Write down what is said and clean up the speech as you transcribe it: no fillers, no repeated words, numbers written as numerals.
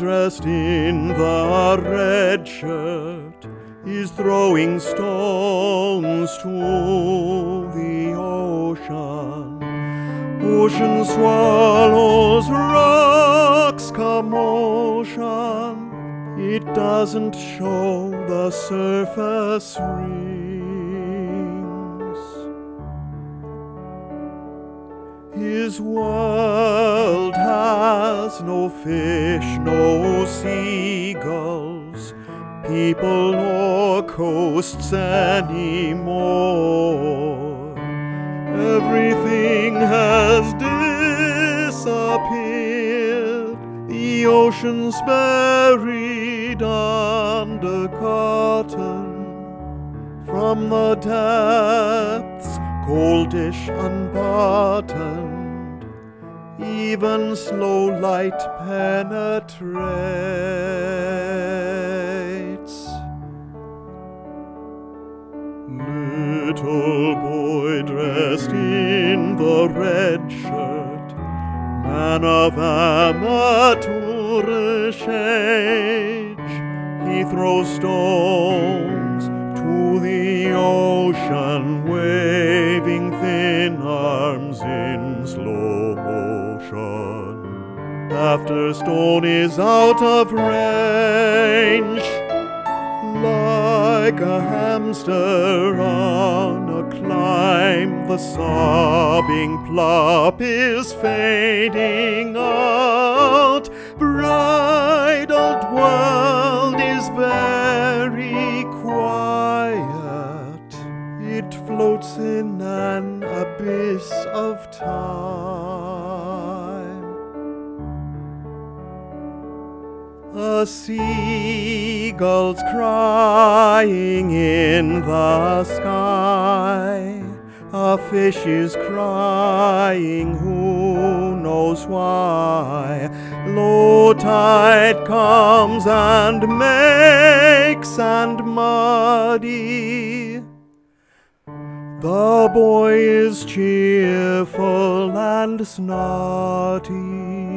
dressed in the red shirt is throwing stones to the ocean. Ocean swallows, rocks, commotion. It doesn't show the surface rings. His world has no fish, no seagulls, people nor coasts anymore. Everything has disappeared. The ocean's buried under cotton. From the depths, coldish, unbuttoned, even slow light penetrates. Little boy dressed in the red shirt, man of amateurish age, he throws stones to the ocean, waving thin arms in slow motion. After stone is out of range, like a hamster on a climb, the sobbing plop is fading out. Bridled world is very quiet. It floats in an abyss of time. A seagull's crying in the sky. A fish is crying, who knows why? Low tide comes and makes sand muddy. The boy is cheerful and snotty.